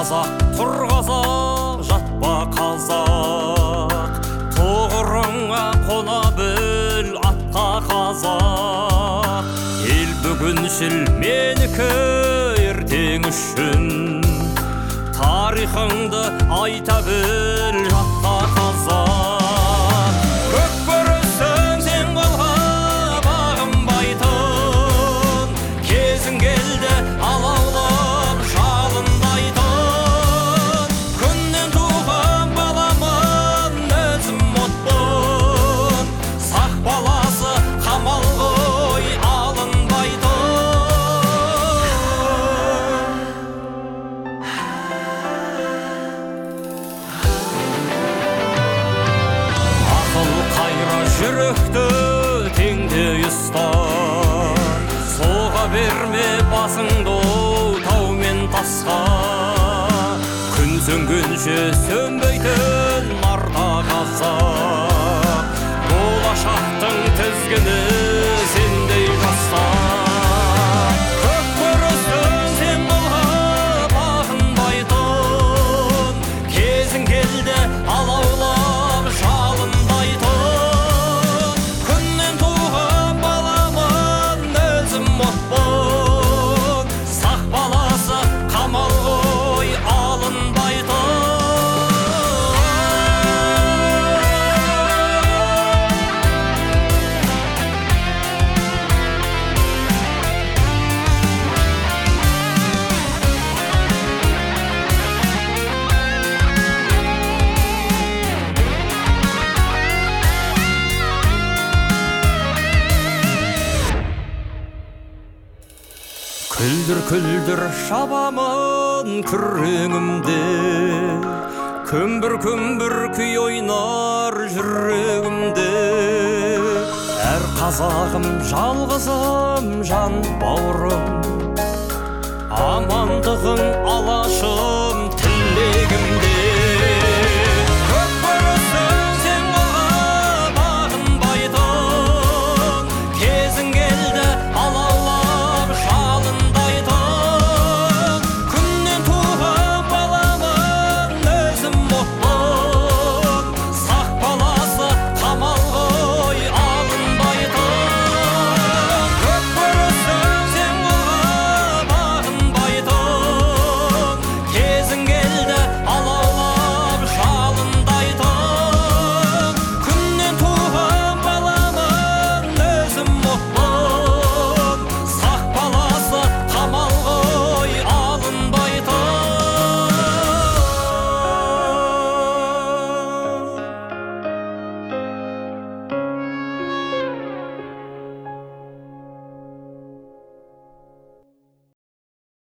қазақ тұр қазақ жатпа қазақ тұғырыңа қона біл атқа қазақ ел бүгіншіл менікі ертең үшін тарихыңды айта біл жатқа қазақ көк көрістің сен қолға бағынбайтын кезің келді алаулап жалындайтын күннен туған баламын өзім отпын сақ баласы қамал ғой жүректі теңдей ұста соға берме басыңды тау мен тасқа күн сөнгенше сөнбейтін арда қазақ болашақтың тізгіні сендей жаста көк көрістің сен қолға бағынбайтын кезің келді алаулап жалындайтын сақ баласы қамал ғой алынбайтын күлдір шабамын күреңімде күмбір күй ойнар жүрегімде әр қазағым жалғызым жан бауырым амандығың алашым